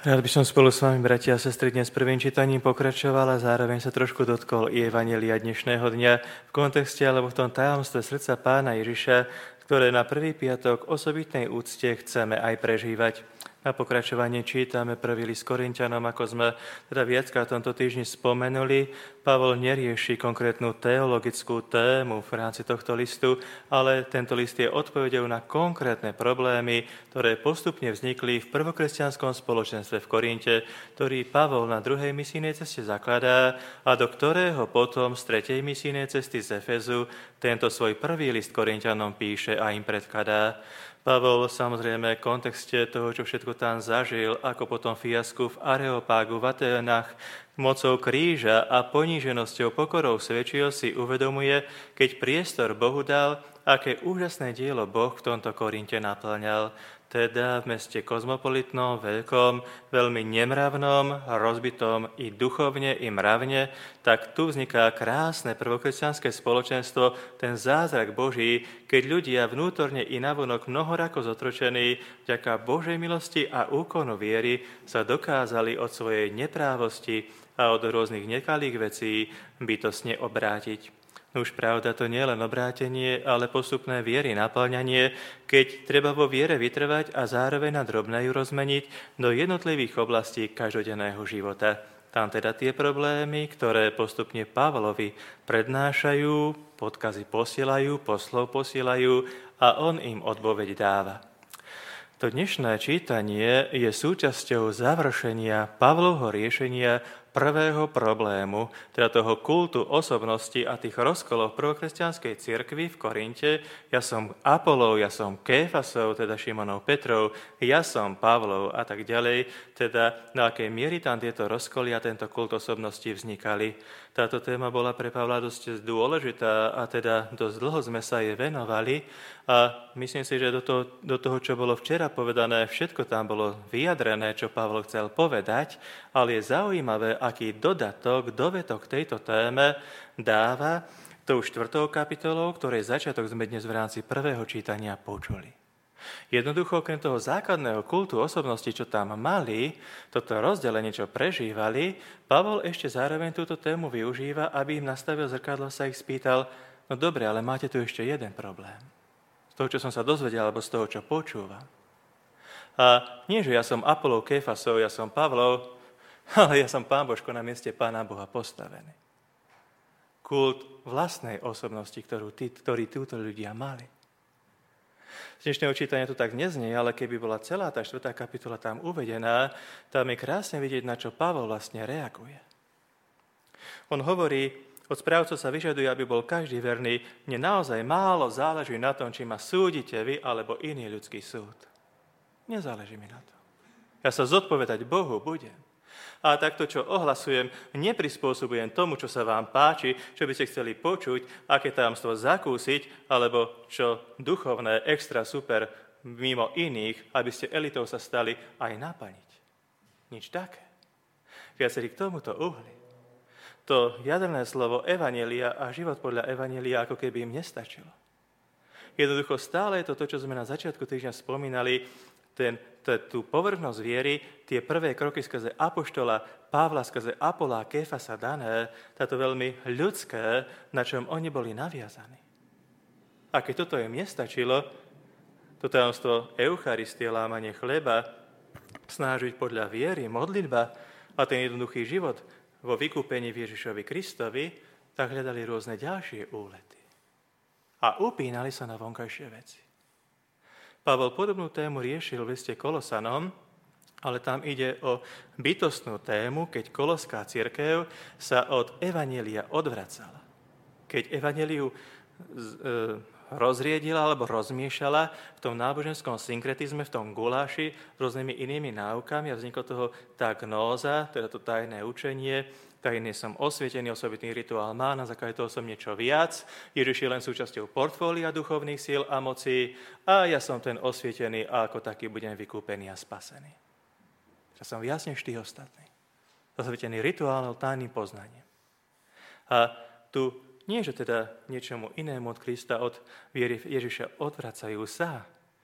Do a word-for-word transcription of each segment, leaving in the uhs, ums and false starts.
Rád by som spolu s vami, bratia a sestry, dnes prvým čítaním pokračoval a zároveň sa trošku dotkol i evanjelia dnešného dňa v kontexte alebo v tom tajomstve srdca Pána Ježiša, ktoré na prvý piatok osobitnej úcte chceme aj prežívať. Na pokračovanie čítame prvý list Korinťanom, ako sme teda viackrát v tomto týždni spomenuli. Pavol nerieši konkrétnu teologickú tému v rámci tohto listu, ale tento list je odpoveďou na konkrétne problémy, ktoré postupne vznikli v prvokresťanskom spoločenstve v Korinte, ktorý Pavol na druhej misijnej ceste zakladá a do ktorého potom z tretej misijnej cesty z Efezu tento svoj prvý list Korinťanom píše a im predkladá. Pavol samozrejme v kontexte toho, čo všetko tam zažil, ako potom fiasku v Areopágu, v Aténach, mocou kríža a poníženosťou pokorou svedčil, si uvedomuje, keď priestor Bohu dal, aké úžasné dielo Boh v tomto Korinte naplňal. Teda v meste kozmopolitnom, veľkom, veľmi nemravnom, rozbitom i duchovne, i mravne, tak tu vzniká krásne prvokresťanské spoločenstvo, ten zázrak Boží, keď ľudia vnútorne i navonok mnohorako zotročení, vďaka Božej milosti a úkonu viery sa dokázali od svojej neprávosti a od rôznych nekalých vecí bytostne obrátiť. Už pravda, to nie je len obrátenie, ale postupné viery naplňanie, keď treba vo viere vytrvať a zároveň na drobné ju rozmeniť do jednotlivých oblastí každodenného života. Tam teda tie problémy, ktoré postupne Pavlovi prednášajú, podkazy posielajú, poslov posielajú a on im odpoveď dáva. To dnešné čítanie je súčasťou završenia Pavlovho riešenia prvého problému, teda toho kultu osobnosti a tých rozkolov prvokresťanskej cirkvi v Korinte. Ja som Apolov, ja som Kéfasov, teda Šimonov Petrov, ja som Pavlov a tak ďalej. Teda na akej miery tam tieto rozkoly a tento kult osobnosti vznikali. Táto téma bola pre Pavla dosť dôležitá a teda dosť dlho sme sa jej venovali a myslím si, že do toho, do toho, čo bolo včera povedané, všetko tam bolo vyjadrené, čo Pavol chcel povedať, ale je zaujímavé, aký dodatok, dovetok tejto téme dáva tou štvrtou kapitolou, ktorej začiatok sme dnes v rámci prvého čítania počuli. Jednoducho, okrem toho základného kultu osobnosti, čo tam mali, toto rozdelenie, čo prežívali, Pavol ešte zároveň túto tému využíva, aby im nastavil zrkadlo, sa ich spýtal, no dobre, ale máte tu ešte jeden problém. Z toho, čo som sa dozvedel, alebo z toho, čo počúvam. A nie, že ja som Apolov, Kéfasov, ja som Pavlov, ale ja som Pán Božko na mieste Pána Boha postavený. Kult vlastnej osobnosti, ktorú tí, ktorí túto ľudia mali. Z dnešného čítania to tak neznie, ale keby bola celá tá štvrtá kapitola tam uvedená, tam je krásne vidieť, na čo Pavol vlastne reaguje. On hovorí, od správcov sa vyžaduje, aby bol každý verný, mne naozaj málo záleží na tom, či ma súdite vy, alebo iný ľudský súd. Nezáleží mi na to. Ja sa zodpovedať Bohu budem. A takto, čo ohlasujem, neprispôsobujem tomu, čo sa vám páči, čo by ste chceli počuť, aké tajomstvo zakúsiť, alebo čo duchovné, extra super, mimo iných, aby ste elitou sa stali, aj naplniť. Nič také. Viacerí k tomuto uhli. To jadrné slovo evanjelia a život podľa evanjelia ako keby im nestačilo. Jednoducho stále je to to, čo sme na začiatku týždňa spomínali, ten, tú povrchnosť viery, tie prvé kroky skrze apoštola Pavla, skrze Apola a Kéfasa dané, táto veľmi ľudské, na čom oni boli naviazaní. A keď toto im nestačilo, to tajomstvo Eucharistie, lámanie chleba, snážiť podľa viery, modlitba a ten jednoduchý život vo vykúpení v Ježišovi Kristovi, tak hľadali rôzne ďalšie úlety. A upínali sa na vonkajšie veci. Pavol podobnú tému riešil v liste Kolosanom, ale tam ide o bytostnú tému, keď koloská cirkev sa od evanjelia odvracala. Keď evanjeliu rozriedila alebo rozmiešala v tom náboženskom synkretizme, v tom guláši s rôznymi inými náukami a vzniklo toho tá gnóza, teda to tajné učenie, tajne som osvietený, osobitný rituál má, na základe toho som niečo viac, Ježiš je len súčasťou portfólia duchovných síl a mocí a ja som ten osvietený a ako taký budem vykúpený a spasený. Ja som viac než tých ostatných. Osvietený rituálom, tajným poznaním. A tu nie, že teda niečomu inému od Krista, od viery Ježiša odvracajú sa,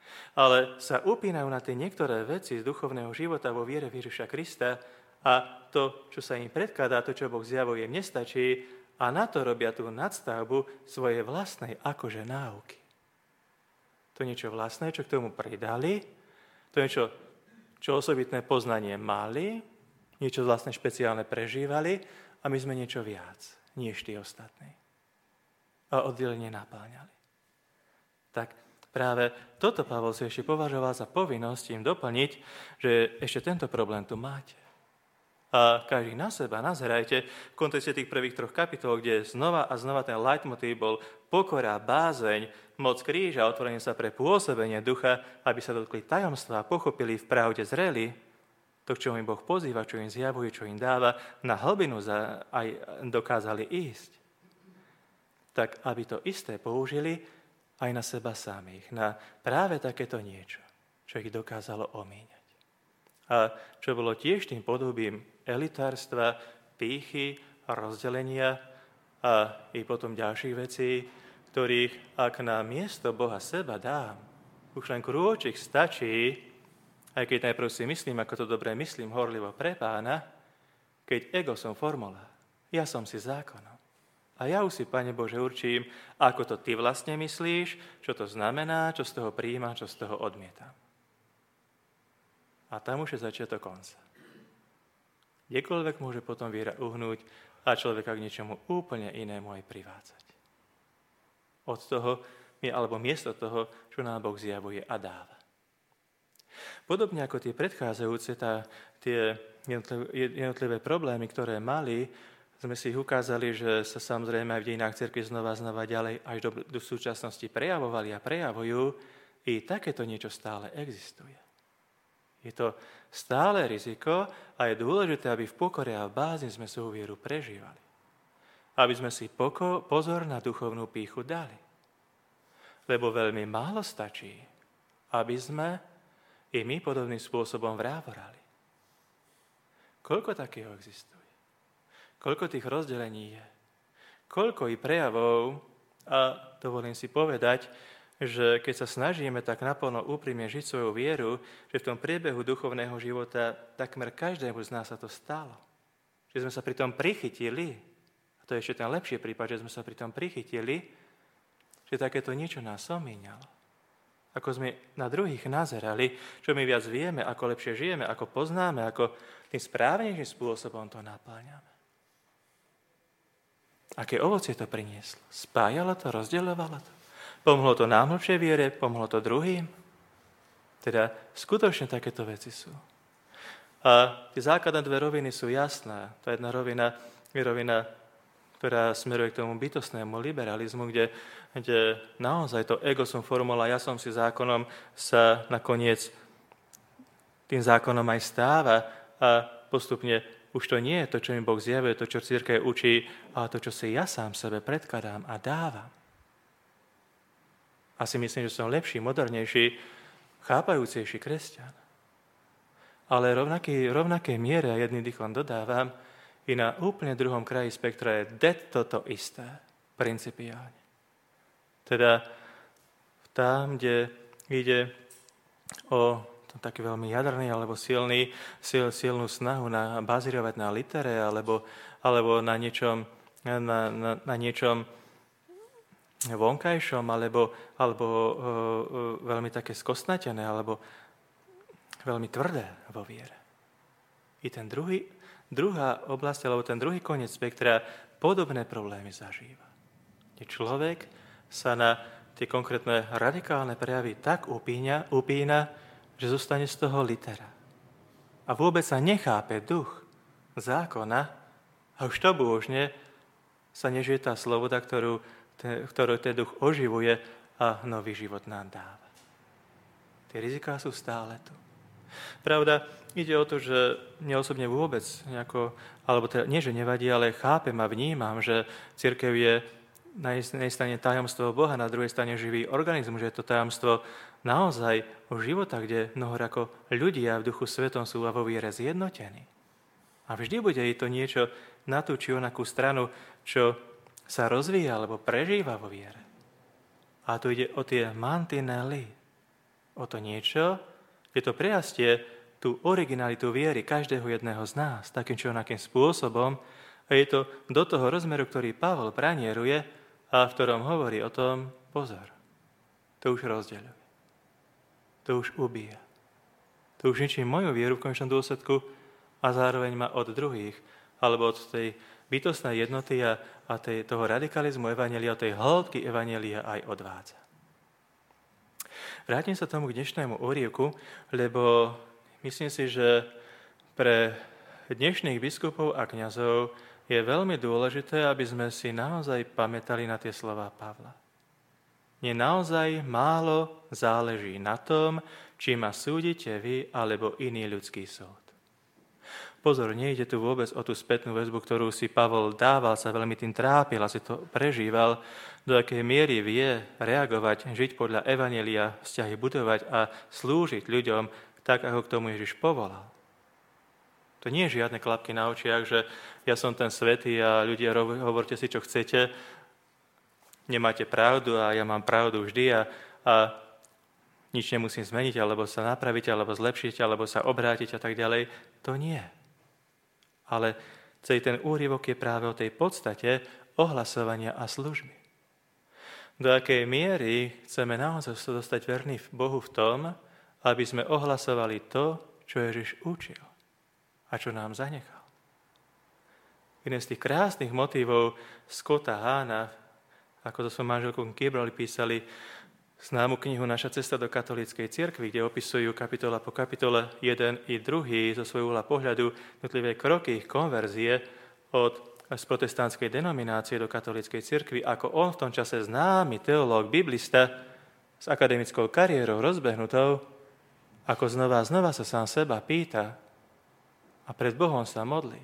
ale sa upínajú na tie niektoré veci z duchovného života vo viere v Ježiša Krista a to, čo sa im predkladá, to, čo Boh zjavuje, im nestačí a na to robia tú nadstavbu svojej vlastnej akože náuky. To niečo vlastné, čo k tomu pridali, to niečo, čo osobitné poznanie mali, niečo vlastné špeciálne prežívali a my sme niečo viac, než tí ostatní. A oddelenie napáňali. Tak práve toto Pavol si ešte považoval za povinnosť im doplniť, že ešte tento problém tu máte. A každý na seba nazerajte v kontexte tých prvých troch kapitol, kde znova a znova ten leitmotív bol pokora, bázeň, moc kríža, otvorenie sa pre pôsobenie ducha, aby sa dotkli tajomstva, pochopili v pravde, zreli, to, k čomu im Boh pozýva, čo im zjavuje, čo im dáva, na hlbinu za, aj dokázali ísť. Tak aby to isté použili aj na seba samých, na práve takéto niečo, čo ich dokázalo omíňať. A čo bolo tiež tým podobím elitárstva, pýchy, rozdelenia a i potom ďalších vecí, ktorých, ak na miesto Boha seba dám, už len krôčik stačí, aj keď najprv si myslím, ako to dobre myslím, horlivo pre Pána, keď ego som formula, ja som si zákonom. A ja už si, Pane Bože, určím, ako to ty vlastne myslíš, čo to znamená, čo z toho prijímam, čo z toho odmietam. A tam už je začiatok konca. Kdekoľvek môže potom viera uhnúť a človeka k niečomu úplne inému aj privádzať. Od toho, alebo miesto toho, čo nám Boh zjavuje a dáva. Podobne ako tie predchádzajúce, tá, tie jednotlivé problémy, ktoré mali, sme si ich ukázali, že sa samozrejme aj v dejinách cirkvi znova a znova ďalej až do, do súčasnosti prejavovali a prejavujú, i takéto niečo stále existuje. Je to stále riziko a je dôležité, aby v pokore a v bázni sme svoju vieru prežívali. Aby sme si poko- pozor na duchovnú pýchu dali. Lebo veľmi málo stačí, aby sme i my podobným spôsobom vrávorali. Koľko takého existuje? Koľko tých rozdelení je? Koľko i prejavov, a dovolím si povedať, že keď sa snažíme tak naplno úprimne žiť svoju vieru, že v tom priebehu duchovného života takmer každému z nás sa to stalo. Že sme sa pri tom prichytili, a to je ešte ten lepší prípad, že sme sa pri tom prichytili, že takéto niečo nás omíňalo. Ako sme na druhých nazerali, čo my viac vieme, ako lepšie žijeme, ako poznáme, ako tým správnejším spôsobom to napáňame. Aké ovocie to prinieslo? Spájalo to, rozdeľovalo to? Pomohlo to nám hlbšej viere, pomohlo to druhým. Teda skutočne takéto veci sú. A tie základné dve roviny sú jasné. Tá jedna rovina je rovina, ktorá smeruje k tomu bytostnému liberalizmu, kde, kde naozaj to ego som formula, ja som si zákonom, sa nakoniec tým zákonom aj stáva a postupne už to nie je to, čo mi Boh zjavuje, to, čo cirkev učí, ale to, čo si ja sám sebe predkladám a dávam. Asi myslím, že som lepší, modernejší, chápajúcejší kresťan. Ale rovnaký, rovnaké miere, a jedným dýchom dodávam, i na úplne druhom kraji spektra je det toto isté, principiálne. Teda tam, kde ide o taký veľmi jadrný alebo silný, sil, silnú snahu na bazírovať na litere alebo, alebo na niečom, na, na, na niečom vonkajšom, alebo, alebo uh, uh, veľmi také skostnatené, alebo veľmi tvrdé vo viere. I ten druhý, druhá oblasť, alebo ten druhý koniec spektra podobné problémy zažíva. Kde človek sa na tie konkrétne radikálne prejavy tak upíňa, upína, že zostane z toho litera. A vôbec sa nechápe duch zákona a už to božne sa nežije tá sloboda, ktorú ktorú ten duch oživuje a nový život nám dáva. Tie riziká sú stále tu. Pravda, ide o to, že mne osobne vôbec nejako, alebo teda, nie, že nevadí, ale chápem a vnímam, že cirkev je na jednej strane tajomstvo Boha, na druhej strane živý organizmus, že je to tajomstvo naozaj o života, kde mnoho ako ľudia v duchu svetom sú a vo viere zjednotení. A vždy bude i to niečo na tú či onakú stranu, čo sa rozvíja alebo prežíva vo viere. A tu ide o tie mantinely, o to niečo, kde to prerastie tú originalitu viery každého jedného z nás, takým či onakým spôsobom, a je to do toho rozmeru, ktorý Pavol pranieruje a v ktorom hovorí o tom, pozor, to už rozdeľuje, to už ubíja, to už ničí moju vieru v konečnom dôsledku a zároveň ma od druhých, alebo od tej bytostnej jednoty a, a tej, toho radikalizmu evanjelia, od tej hĺbky evanjelia aj odvádza. Vrátim sa tomu k dnešnému úryvku, lebo myslím si, že pre dnešných biskupov a kňazov je veľmi dôležité, aby sme si naozaj pamätali na tie slová Pavla. Mne naozaj málo záleží na tom, či ma súdite vy, alebo iný ľudský súd. Pozor, nejde tu vôbec o tú spätnú väzbu, ktorú si Pavol dával, sa veľmi tým trápil a si to prežíval, do akej miery vie reagovať, žiť podľa evanjelia, vzťahy budovať a slúžiť ľuďom tak, ako k tomu Ježiš povolal. To nie je žiadne klapky na očiach, že ja som ten svätý a ľudia hovorte si, čo chcete, nemáte pravdu a ja mám pravdu vždy a, a nič nemusím zmeniť, alebo sa napraviť, alebo zlepšiť, alebo sa obrátiť a tak ďalej. To nie. Ale celý ten úryvok je práve o tej podstate ohlasovania a služby. Do akej miery chceme naozaj sa dostať verní Bohu v tom, aby sme ohlasovali to, čo Ježiš učil a čo nám zanechal. Jeden z tých krásnych motívov Scotta Hahna, ako to som manželkou Kimberly písali známu knihu Naša cesta do katolíckej cirkvi, kde opisujú kapitola po kapitole jeden i druhý zo svojho uhla pohľadu jednotlivé kroky ich konverzie od z protestantskej denominácie do katolíckej cirkvi, ako on v tom čase známy teológ, biblista s akademickou kariérou rozbehnutou, ako znova a znova sa sám seba pýta a pred Bohom sa modlí.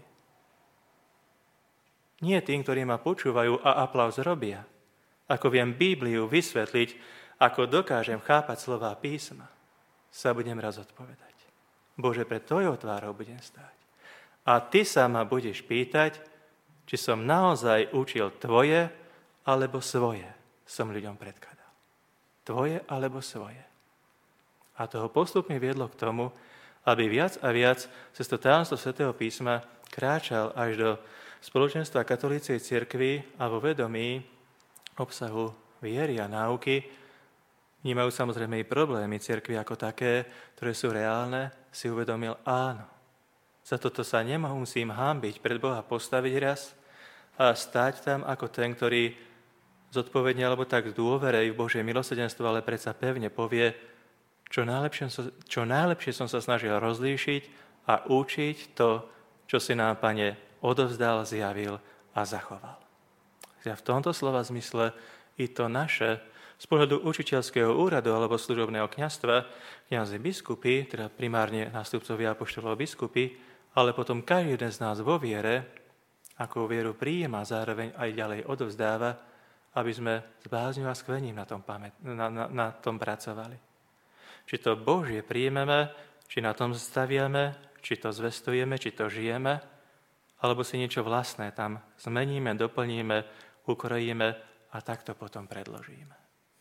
Nie tým, ktorí ma počúvajú a aplauz robia, ako viem Bibliu vysvetliť, ako dokážem chápať slová písma, sa budem raz odpovedať. Bože, pred tvojou tvárou budem stáť. A ty sa ma budeš pýtať, či som naozaj učil tvoje alebo svoje, som ľuďom predkladal. Tvoje alebo svoje. A toho postupne viedlo k tomu, aby viac a viac cez to tajomstvo Svätého písma kráčal až do spoločenstva katolíckej cirkvi a vo vedomí obsahu viery a náuky, vnímajú samozrejme i problémy cirkvi ako také, ktoré sú reálne, si uvedomil áno. Za toto sa nemusím hanbiť pred Boha postaviť raz a stať tam ako ten, ktorý zodpovedne alebo tak dôverej v Božie milosrdenstvo, ale predsa pevne povie, čo najlepšie, čo najlepšie som sa snažil rozlíšiť a učiť to, čo si nám, Pane, odovzdal, zjavil a zachoval. Ja v tomto slova zmysle i to naše z pohľadu učiteľského úradu alebo služobného kňazstva, kňazi biskupy, teda primárne nástupcovia apoštolov biskupy, ale potom každý jeden z nás vo viere, ako vieru prijíma, zároveň aj ďalej odovzdáva, aby sme s bázňou a skvením na tom, pamät, na, na, na tom pracovali. Či to Božie príjmeme, či na tom staviame, či to zvestujeme, či to žijeme, alebo si niečo vlastné tam zmeníme, doplníme, ukrojíme a takto potom predložíme.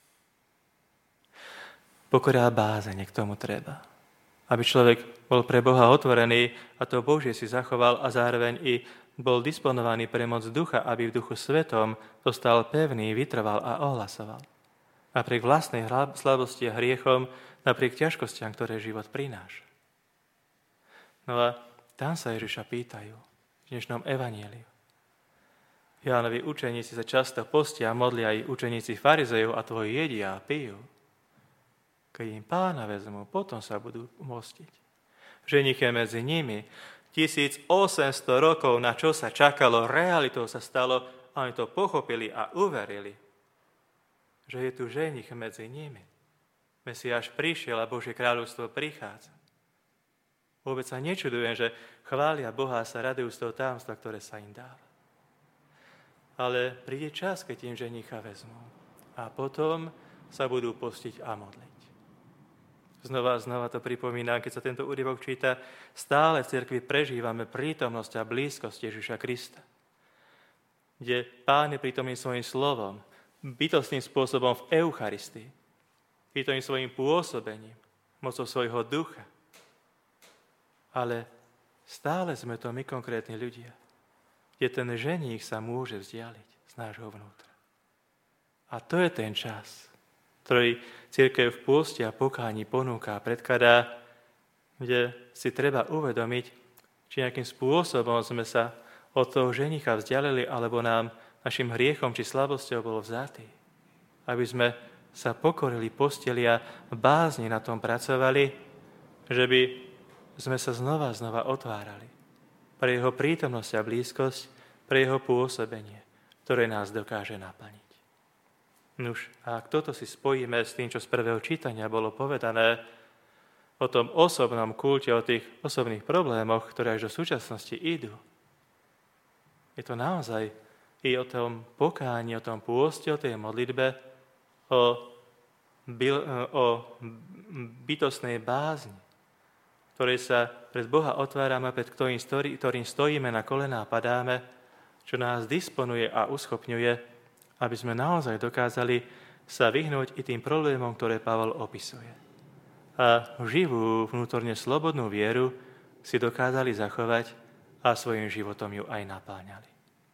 Pokora a bázeň k tomu treba. Aby človek bol pre Boha otvorený a to Božie si zachoval a zároveň i bol disponovaný pre moc ducha, aby v duchu svetom dostal pevný, vytrval a ohlasoval. Napriek vlastnej slabosti a hriechom, napriek ťažkostiam, ktoré život prináša. No a tam sa Ježiša pýtajú v dnešnom evanjeliu. Jánovi učeníci sa často postia a modlia aj učeníci farizejov a tvoji jedia a pijú. Keď im Pána vezmú, potom sa budú mostiť. Ženiche medzi nimi, tisícosemsto rokov, na čo sa čakalo, realitou sa stalo, a oni to pochopili a uverili, že je tu ženich medzi nimi. Mesiáš prišiel a Božie kráľovstvo prichádza. Vôbec sa nečudujem, že chvália Boha a sa radujú z toho tajomstva, ktoré sa im dáva. Ale príde čas, keď im ženicha vezmú. A potom sa budú postiť a modliť. Znova a znova to pripomínam, keď sa tento úryvok číta, stále v cirkvi prežívame prítomnosť a blízkosť Ježiša Krista, kde Pán je prítomný svojím slovom, bytostným spôsobom v Eucharistii, prítomný svojím pôsobením, mocou svojho ducha. Ale stále sme to my konkrétni ľudia, kde ten ženích sa môže vzdialiť z nášho vnútra. A to je ten čas, ktorý cirkev v pôste a pokáni ponúka a predkladá, kde si treba uvedomiť, či nejakým spôsobom sme sa od toho ženicha vzdialili, alebo nám našim hriechom či slabosťou bol vzatý. Aby sme sa pokorili posteli a bázni na tom pracovali, že by sme sa znova a znova otvárali pre jeho prítomnosť a blízkosť, pre jeho pôsobenie, ktoré nás dokáže naplniť. Nuž, a ak toto si spojíme s tým, čo z prvého čítania bolo povedané o tom osobnom kulte, o tých osobných problémoch, ktoré až do súčasnosti idú, je to naozaj i o tom pokáni, o tom pôste, o tej modlitbe, o, byl, o bytostnej bázni, ktorej sa pred Boha otvárame, pred ktorým, ktorým stojíme na kolená a padáme, čo nás disponuje a uschopňuje, aby sme naozaj dokázali sa vyhnúť i tým problémom, ktoré Pavol opisuje. A živú, vnútorne slobodnú vieru si dokázali zachovať a svojim životom ju aj napáňali.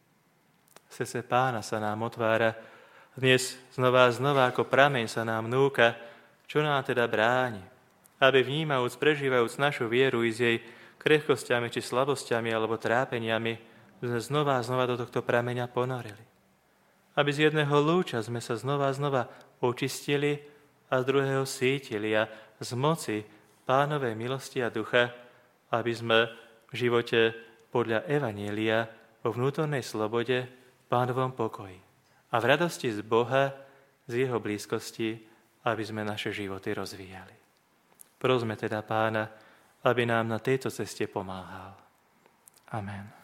Srdce Pána sa nám otvára dnes znova a znova, ako prameň sa nám núka, čo nám teda bráni, aby vnímajúc, prežívajúc našu vieru i s jej krehkosťami či slabosťami alebo trápeniami, sme znova a znova do tohto prameňa ponorili. Aby z jedného lúča sme sa znova a znova očistili a z druhého sítili a z moci Pánovej milosti a ducha, aby sme v živote podľa Evanjelia vo vnútornej slobode, Pánovom pokoji a v radosti z Boha, z jeho blízkosti, aby sme naše životy rozvíjali. Prosme teda Pána, aby nám na tejto ceste pomáhal. Amen.